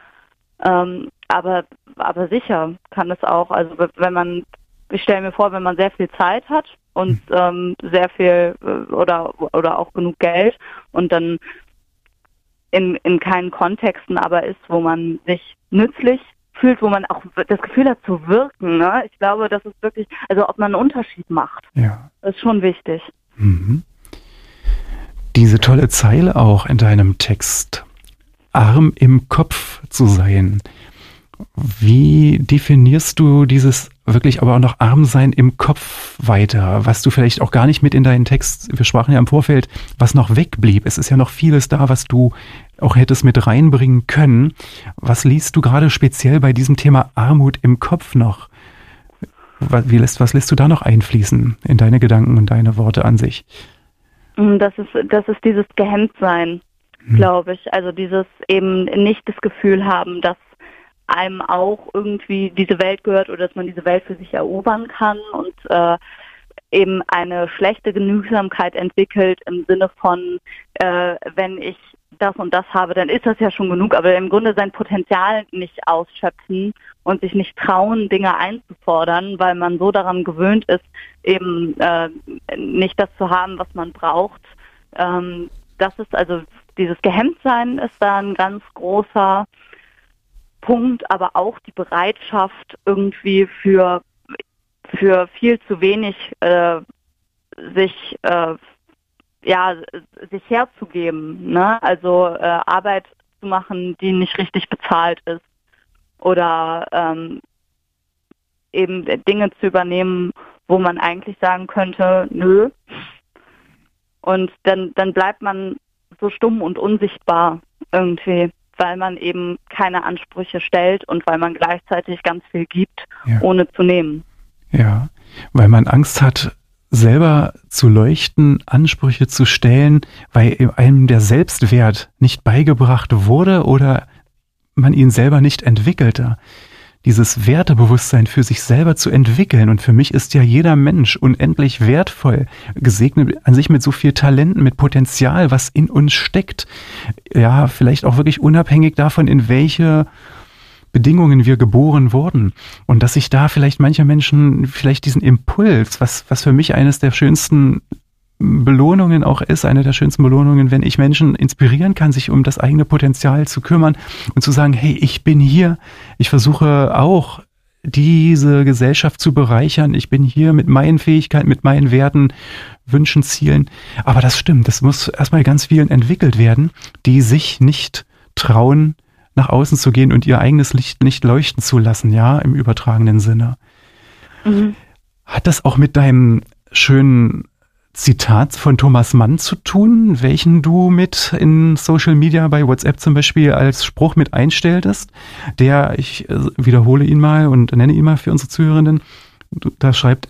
Aber sicher kann es auch, also ich stelle mir vor, wenn man sehr viel Zeit hat und sehr viel oder auch genug Geld und dann in keinen Kontexten aber ist, wo man sich nützlich fühlt, wo man auch das Gefühl hat zu wirken. Ne? Ich glaube, das ist wirklich, also ob man einen Unterschied macht, das ist schon wichtig. Mhm. Diese tolle Zeile auch in deinem Text, arm im Kopf zu sein. Wie definierst du dieses wirklich aber auch noch arm sein im Kopf weiter, was du vielleicht auch gar nicht mit in deinen Text, wir sprachen ja im Vorfeld, was noch wegblieb. Es ist ja noch vieles da, was du auch hättest mit reinbringen können. Was liest du gerade speziell bei diesem Thema Armut im Kopf noch? Was lässt du da noch einfließen in deine Gedanken und deine Worte an sich? Das ist dieses Gehemmtsein, glaube ich. Also dieses eben nicht das Gefühl haben, dass einem auch irgendwie diese Welt gehört oder dass man diese Welt für sich erobern kann und eben eine schlechte Genügsamkeit entwickelt im Sinne von, wenn ich das und das habe, dann ist das ja schon genug, aber im Grunde sein Potenzial nicht ausschöpfen und sich nicht trauen, Dinge einzufordern, weil man so daran gewöhnt ist, eben nicht das zu haben, was man braucht. Das ist also, dieses Gehemmtsein ist da ein ganz großer Punkt, aber auch die Bereitschaft irgendwie für viel zu wenig sich herzugeben, ne? Also Arbeit zu machen, die nicht richtig bezahlt ist oder eben Dinge zu übernehmen, wo man eigentlich sagen könnte, nö. Und dann bleibt man so stumm und unsichtbar irgendwie, weil man eben keine Ansprüche stellt und weil man gleichzeitig ganz viel gibt, ohne zu nehmen. Ja, weil man Angst hat, selber zu leuchten, Ansprüche zu stellen, weil einem der Selbstwert nicht beigebracht wurde oder man ihn selber nicht entwickelte. Dieses Wertebewusstsein für sich selber zu entwickeln. Und für mich ist ja jeder Mensch unendlich wertvoll, gesegnet an sich mit so viel Talenten, mit Potenzial, was in uns steckt. Ja, vielleicht auch wirklich unabhängig davon, in welche Bedingungen wir geboren wurden. Und dass sich da vielleicht manche Menschen vielleicht diesen Impuls, was für mich eines der schönsten Belohnungen auch ist, eine der schönsten Belohnungen, wenn ich Menschen inspirieren kann, sich um das eigene Potenzial zu kümmern und zu sagen, hey, ich bin hier, ich versuche auch diese Gesellschaft zu bereichern, ich bin hier mit meinen Fähigkeiten, mit meinen Werten, Wünschen, Zielen. Aber das stimmt, das muss erstmal ganz vielen entwickelt werden, die sich nicht trauen, nach außen zu gehen und ihr eigenes Licht nicht leuchten zu lassen, ja, im übertragenen Sinne. Mhm. Hat das auch mit deinem schönen Zitat von Thomas Mann zu tun, welchen du mit in Social Media bei WhatsApp zum Beispiel als Spruch mit einstelltest? Ich wiederhole ihn mal und nenne ihn mal für unsere Zuhörenden. Da schreibst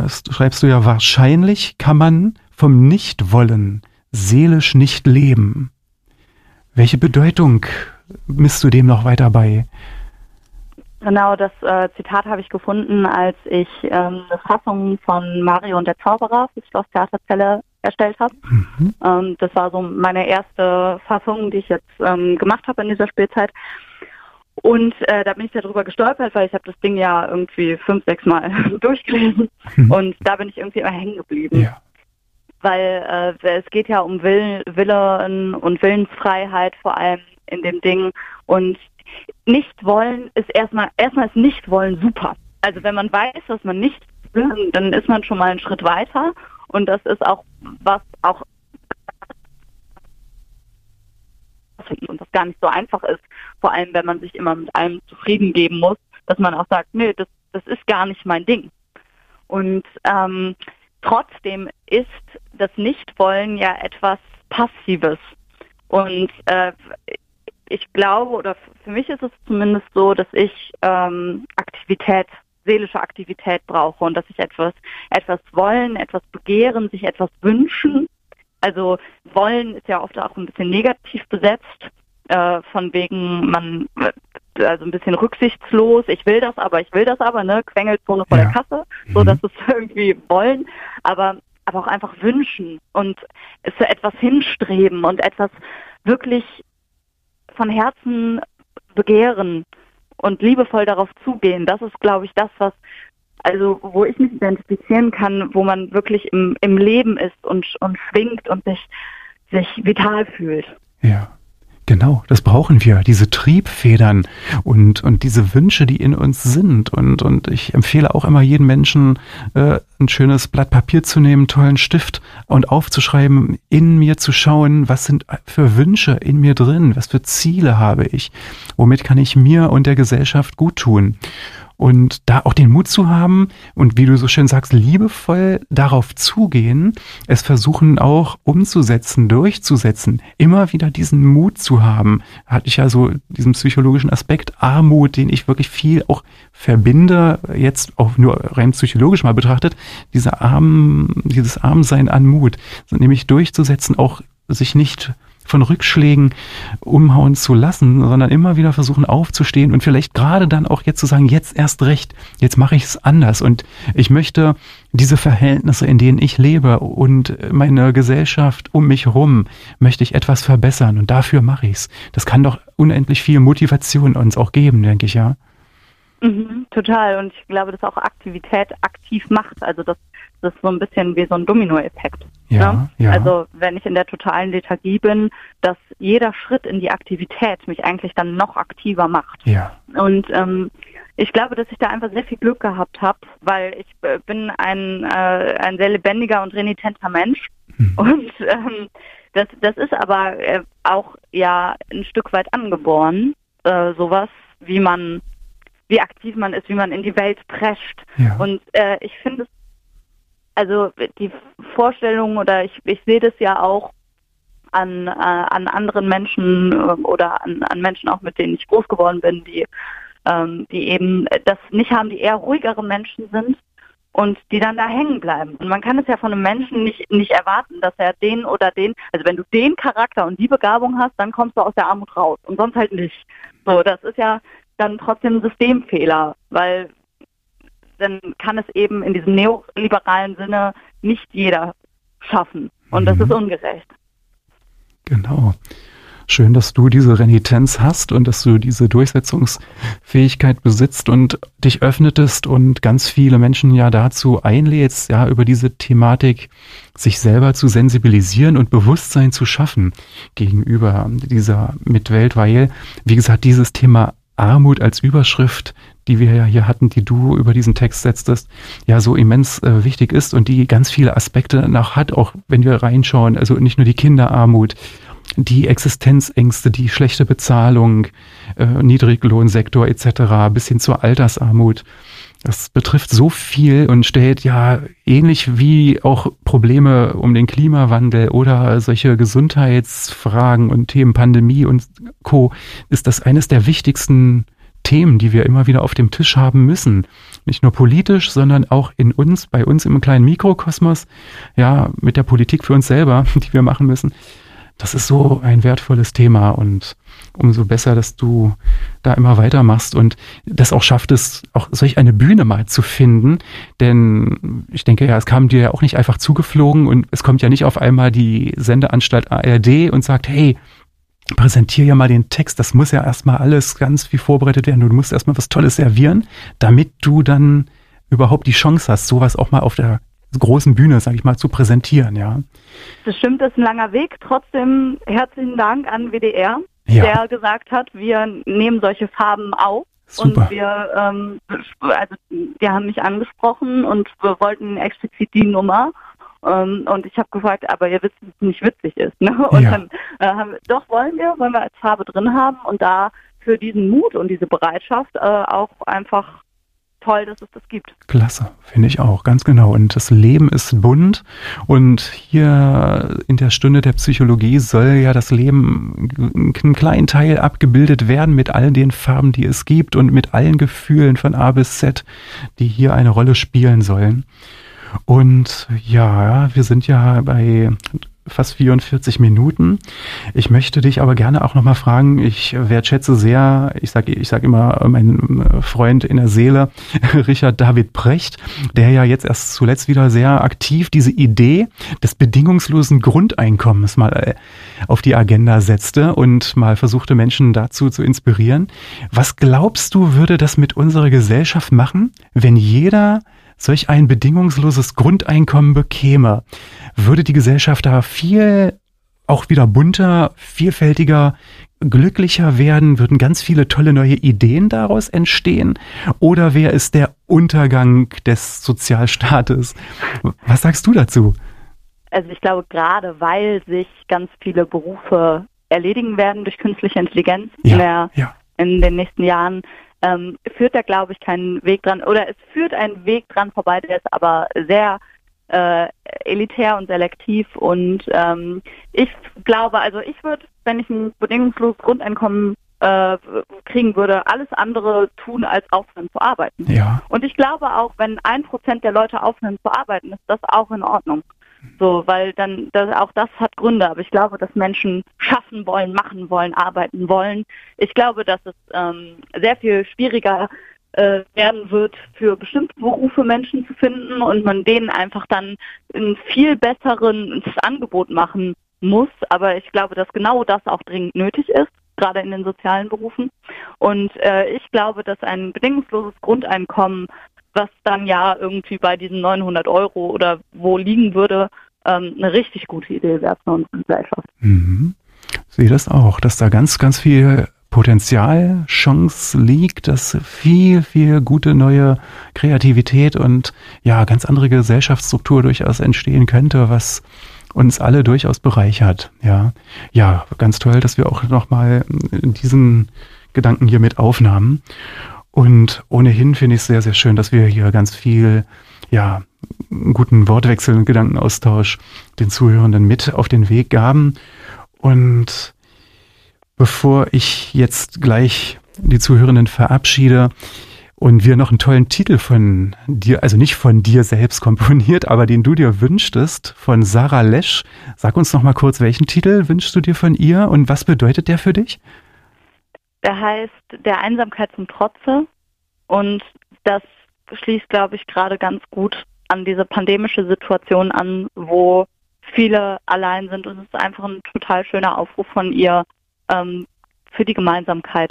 du ja, wahrscheinlich kann man vom Nichtwollen seelisch nicht leben. Welche Bedeutung misst du dem noch weiter bei? Genau, das Zitat habe ich gefunden, als ich eine Fassung von Mario und der Zauberer für Schloss Theaterzelle erstellt habe. Mhm. Das war so meine erste Fassung, die ich jetzt gemacht habe in dieser Spielzeit. Und da bin ich darüber gestolpert, weil ich habe das Ding ja irgendwie 5-6 Mal durchgelesen. Mhm. Und da bin ich irgendwie immer hängen geblieben. Ja. Weil es geht ja um Willen und Willensfreiheit vor allem in dem Ding. Und Nicht-Wollen ist erstmal ist Nicht-Wollen super. Also wenn man weiß, dass man nicht will, dann ist man schon mal einen Schritt weiter. Und das ist auch was gar nicht so einfach ist. Vor allem, wenn man sich immer mit allem zufrieden geben muss, dass man auch sagt, nee, das ist gar nicht mein Ding. Und trotzdem ist das Nicht-Wollen ja etwas Passives. Und ich glaube, oder für mich ist es zumindest so, dass ich seelische Aktivität brauche und dass ich etwas wollen, etwas begehren, sich etwas wünschen. Also wollen ist ja oft auch ein bisschen negativ besetzt, von wegen also ein bisschen rücksichtslos, ich will das aber, ne, Quengelzone vor der Kasse, so dass es irgendwie wollen, aber auch einfach wünschen und für etwas hinstreben und etwas wirklich von Herzen begehren und liebevoll darauf zugehen. Das ist, glaube ich, das, wo ich mich identifizieren kann, wo man wirklich im Leben ist und schwingt und sich vital fühlt. Ja. Genau, das brauchen wir, diese Triebfedern und diese Wünsche, die in uns sind. Und ich empfehle auch immer jedem Menschen, ein schönes Blatt Papier zu nehmen, einen tollen Stift und aufzuschreiben, in mir zu schauen, was sind für Wünsche in mir drin, was für Ziele habe ich, womit kann ich mir und der Gesellschaft gut tun. Und da auch den Mut zu haben und wie du so schön sagst, liebevoll darauf zugehen, es versuchen auch umzusetzen, durchzusetzen, immer wieder diesen Mut zu haben. Hatte ich ja so diesen psychologischen Aspekt Armut, den ich wirklich viel auch verbinde, jetzt auch nur rein psychologisch mal betrachtet, dieses Armsein an Mut, nämlich durchzusetzen, auch sich nicht von Rückschlägen umhauen zu lassen, sondern immer wieder versuchen aufzustehen und vielleicht gerade dann auch jetzt zu sagen, jetzt erst recht, jetzt mache ich es anders und ich möchte diese Verhältnisse, in denen ich lebe und meine Gesellschaft um mich herum, möchte ich etwas verbessern und dafür mache ich es. Das kann doch unendlich viel Motivation uns auch geben, denke ich, ja. Total. Und ich glaube, dass auch Aktivität aktiv macht. Also das ist so ein bisschen wie so ein Dominoeffekt. Ja, ne? ja. Also wenn ich in der totalen Lethargie bin, dass jeder Schritt in die Aktivität mich eigentlich dann noch aktiver macht. Ja. Und ich glaube, dass ich da einfach sehr viel Glück gehabt habe, weil ich bin ein sehr lebendiger und renitenter Mensch. Und das ist aber auch ja ein Stück weit angeboren, sowas, wie aktiv man ist, wie man in die Welt prescht. Ja. Und ich finde es, also die Vorstellung oder ich sehe das ja auch an anderen Menschen oder an Menschen auch, mit denen ich groß geworden bin, die eben das nicht haben, die eher ruhigere Menschen sind und die dann da hängen bleiben. Und man kann es ja von einem Menschen nicht erwarten, dass er den oder den, also wenn du den Charakter und die Begabung hast, dann kommst du aus der Armut raus und sonst halt nicht. So, das ist ja dann trotzdem ein Systemfehler, weil dann kann es eben in diesem neoliberalen Sinne nicht jeder schaffen. Und das ist ungerecht. Genau. Schön, dass du diese Renitenz hast und dass du diese Durchsetzungsfähigkeit besitzt und dich öffnetest und ganz viele Menschen ja dazu einlädst, ja, über diese Thematik sich selber zu sensibilisieren und Bewusstsein zu schaffen gegenüber dieser Mitwelt, weil, wie gesagt, dieses Thema Armut als Überschrift, die wir ja hier hatten, die du über diesen Text setztest, ja so immens wichtig ist und die ganz viele Aspekte noch hat, auch wenn wir reinschauen, also nicht nur die Kinderarmut, die Existenzängste, die schlechte Bezahlung, Niedriglohnsektor etc. bis hin zur Altersarmut. Das betrifft so viel und stellt ja ähnlich wie auch Probleme um den Klimawandel oder solche Gesundheitsfragen und Themen Pandemie und Co. ist das eines der wichtigsten Themen, die wir immer wieder auf dem Tisch haben müssen. Nicht nur politisch, sondern auch in uns, bei uns im kleinen Mikrokosmos, ja, mit der Politik für uns selber, die wir machen müssen. Das ist so ein wertvolles Thema und umso besser, dass du da immer weitermachst und das auch schafft es, auch solch eine Bühne mal zu finden, denn ich denke ja, es kam dir ja auch nicht einfach zugeflogen und es kommt ja nicht auf einmal die Sendeanstalt ARD und sagt, hey, präsentier ja mal den Text, das muss ja erstmal alles ganz viel vorbereitet werden, du musst erstmal was Tolles servieren, damit du dann überhaupt die Chance hast, sowas auch mal auf der großen Bühne, sage ich mal, zu präsentieren, ja. Das stimmt, das ist ein langer Weg. Trotzdem herzlichen Dank an WDR, der gesagt hat, wir nehmen solche Farben auf. Super. Und die haben mich angesprochen und wir wollten explizit die Nummer. Und ich habe gefragt, aber ihr wisst, dass es nicht witzig ist. Ne? Und dann doch wollen wir als Farbe drin haben und da für diesen Mut und diese Bereitschaft auch einfach toll, dass es das gibt. Klasse, finde ich auch, ganz genau. Und das Leben ist bunt und hier in der Stunde der Psychologie soll ja das Leben einen kleinen Teil abgebildet werden mit all den Farben, die es gibt und mit allen Gefühlen von A bis Z, die hier eine Rolle spielen sollen. Und ja, wir sind ja bei fast 44 Minuten. Ich möchte dich aber gerne auch nochmal fragen, ich wertschätze sehr, ich sag immer meinen Freund in der Seele, Richard David Precht, der ja jetzt erst zuletzt wieder sehr aktiv diese Idee des bedingungslosen Grundeinkommens mal auf die Agenda setzte und mal versuchte, Menschen dazu zu inspirieren. Was glaubst du, würde das mit unserer Gesellschaft machen, wenn jeder solch ein bedingungsloses Grundeinkommen bekäme? Würde die Gesellschaft da viel auch wieder bunter, vielfältiger, glücklicher werden? Würden ganz viele tolle neue Ideen daraus entstehen? Oder wäre es der Untergang des Sozialstaates? Was sagst du dazu? Also ich glaube, gerade weil sich ganz viele Berufe erledigen werden durch künstliche Intelligenz in den nächsten Jahren, führt da, glaube ich, keinen Weg dran, oder es führt einen Weg dran vorbei, der ist aber sehr elitär und selektiv, und ich glaube, also ich würde, wenn ich ein bedingungsloses Grundeinkommen kriegen würde, alles andere tun, als aufhören zu arbeiten. Ja. Und ich glaube auch, wenn 1% der Leute aufhören zu arbeiten, ist das auch in Ordnung. So, weil dann, auch das hat Gründe, aber ich glaube, dass Menschen schaffen wollen, machen wollen, arbeiten wollen. Ich glaube, dass es sehr viel schwieriger werden wird, für bestimmte Berufe Menschen zu finden, und man denen einfach dann ein viel besseres Angebot machen muss. Aber ich glaube, dass genau das auch dringend nötig ist, gerade in den sozialen Berufen. Und ich glaube, dass ein bedingungsloses Grundeinkommen, was dann ja irgendwie bei diesen 900 Euro oder wo liegen würde, eine richtig gute Idee wäre für unsere Gesellschaft. Mhm. Ich sehe das auch, dass da ganz, ganz viel Potenzial, Chance liegt, dass viel, viel gute neue Kreativität und ja, ganz andere Gesellschaftsstruktur durchaus entstehen könnte, was uns alle durchaus bereichert. Ja, ja, ganz toll, dass wir auch nochmal diesen Gedanken hier mit aufnahmen. Und ohnehin finde ich es sehr, sehr schön, dass wir hier ganz viel, ja, guten Wortwechsel und Gedankenaustausch den Zuhörenden mit auf den Weg gaben. Und bevor ich jetzt gleich die Zuhörenden verabschiede und wir noch einen tollen Titel von dir, also nicht von dir selbst komponiert, aber den du dir wünschtest, von Sarah Lesch. Sag uns noch mal kurz, welchen Titel wünschst du dir von ihr und was bedeutet der für dich? Der heißt Der Einsamkeit zum Trotze, und das schließt, glaube ich, gerade ganz gut an diese pandemische Situation an, wo viele allein sind, und es ist einfach ein total schöner Aufruf von ihr für die Gemeinsamkeit.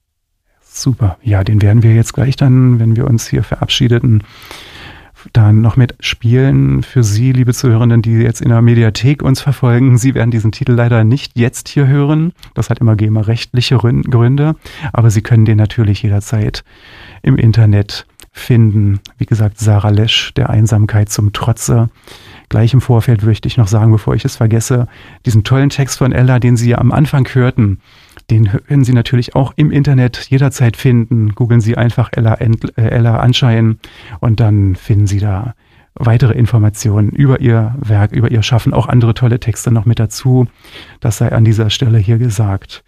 Super, ja, den werden wir jetzt gleich dann, wenn wir uns hier verabschiedeten, dann noch mit spielen für Sie, liebe Zuhörenden, die jetzt in der Mediathek uns verfolgen. Sie werden diesen Titel leider nicht jetzt hier hören. Das hat immer GEMA-rechtliche Gründe, aber Sie können den natürlich jederzeit im Internet finden. Wie gesagt, Sarah Lesch, Der Einsamkeit zum Trotze. Gleich im Vorfeld möchte ich noch sagen, bevor ich es vergesse, diesen tollen Text von Ella, den Sie ja am Anfang hörten, den können Sie natürlich auch im Internet jederzeit finden. Googeln Sie einfach Ella Anschein und dann finden Sie da weitere Informationen über ihr Werk, über ihr Schaffen, auch andere tolle Texte noch mit dazu. Das sei an dieser Stelle hier gesagt.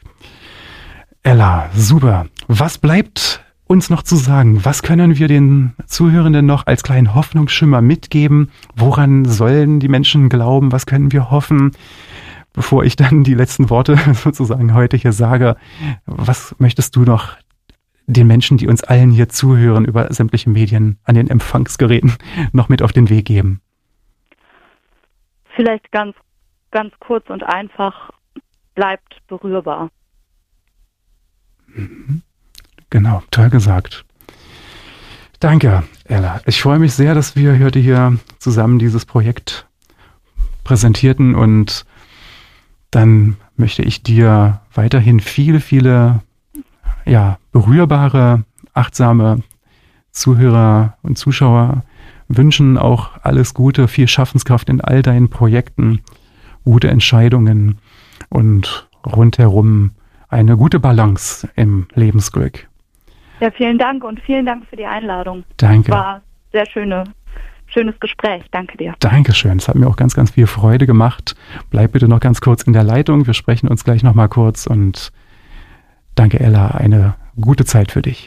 Ella, super. Was bleibt uns noch zu sagen? Was können wir den Zuhörenden noch als kleinen Hoffnungsschimmer mitgeben? Woran sollen die Menschen glauben? Was können wir hoffen? Bevor ich dann die letzten Worte sozusagen heute hier sage, was möchtest du noch den Menschen, die uns allen hier zuhören über sämtliche Medien an den Empfangsgeräten, noch mit auf den Weg geben? Vielleicht ganz, ganz kurz und einfach, bleibt berührbar. Genau, toll gesagt. Danke, Ella. Ich freue mich sehr, dass wir heute hier zusammen dieses Projekt präsentierten, und dann möchte ich dir weiterhin viele, viele berührbare, achtsame Zuhörer und Zuschauer wünschen. Auch alles Gute, viel Schaffenskraft in all deinen Projekten, gute Entscheidungen und rundherum eine gute Balance im Lebensglück. Ja, vielen Dank und vielen Dank für die Einladung. Danke. War sehr schönes Gespräch. Danke dir. Dankeschön. Es hat mir auch ganz, ganz viel Freude gemacht. Bleib bitte noch ganz kurz in der Leitung. Wir sprechen uns gleich noch mal kurz, und danke, Ella. Eine gute Zeit für dich.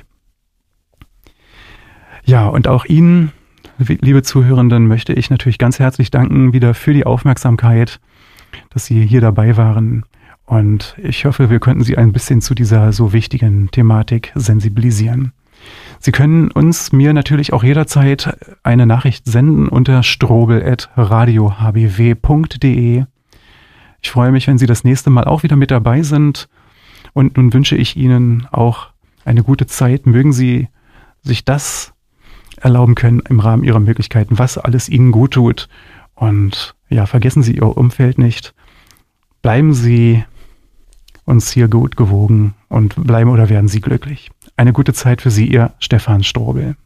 Ja, und auch Ihnen, liebe Zuhörenden, möchte ich natürlich ganz herzlich danken wieder für die Aufmerksamkeit, dass Sie hier dabei waren. Und ich hoffe, wir könnten Sie ein bisschen zu dieser so wichtigen Thematik sensibilisieren. Sie können mir natürlich auch jederzeit eine Nachricht senden unter strobel@radiohbw.de. Ich freue mich, wenn Sie das nächste Mal auch wieder mit dabei sind. Und nun wünsche ich Ihnen auch eine gute Zeit. Mögen Sie sich das erlauben können im Rahmen Ihrer Möglichkeiten, was alles Ihnen gut tut. Und ja, vergessen Sie Ihr Umfeld nicht. Bleiben Sie uns hier gut gewogen und bleiben oder werden Sie glücklich. Eine gute Zeit für Sie, Ihr Stefan Strobel.